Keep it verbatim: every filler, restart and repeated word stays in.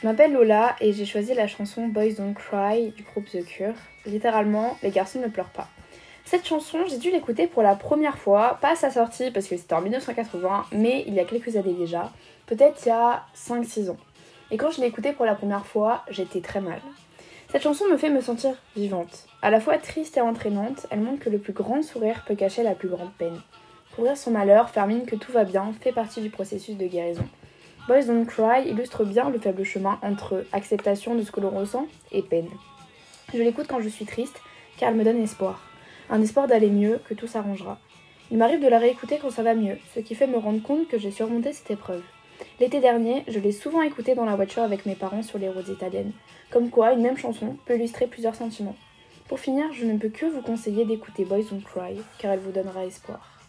Je m'appelle Lola et j'ai choisi la chanson Boys Don't Cry du groupe The Cure. Littéralement, les garçons ne pleurent pas. Cette chanson, j'ai dû l'écouter pour la première fois, pas à sa sortie parce que c'était en dix-neuf cent quatre-vingts, mais il y a quelques années déjà, peut-être il y a cinq six ans. Et quand je l'ai écoutée pour la première fois, j'étais très mal. Cette chanson me fait me sentir vivante. À la fois triste et entraînante, elle montre que le plus grand sourire peut cacher la plus grande peine. Couvrir son malheur, faire mine que tout va bien, fait partie du processus de guérison. Boys Don't Cry illustre bien le faible chemin entre acceptation de ce que l'on ressent et peine. Je l'écoute quand je suis triste, car elle me donne espoir. Un espoir d'aller mieux, que tout s'arrangera. Il m'arrive de la réécouter quand ça va mieux, ce qui fait me rendre compte que j'ai surmonté cette épreuve. L'été dernier, je l'ai souvent écoutée dans la voiture avec mes parents sur les routes italiennes. Comme quoi, une même chanson peut illustrer plusieurs sentiments. Pour finir, je ne peux que vous conseiller d'écouter Boys Don't Cry, car elle vous donnera espoir.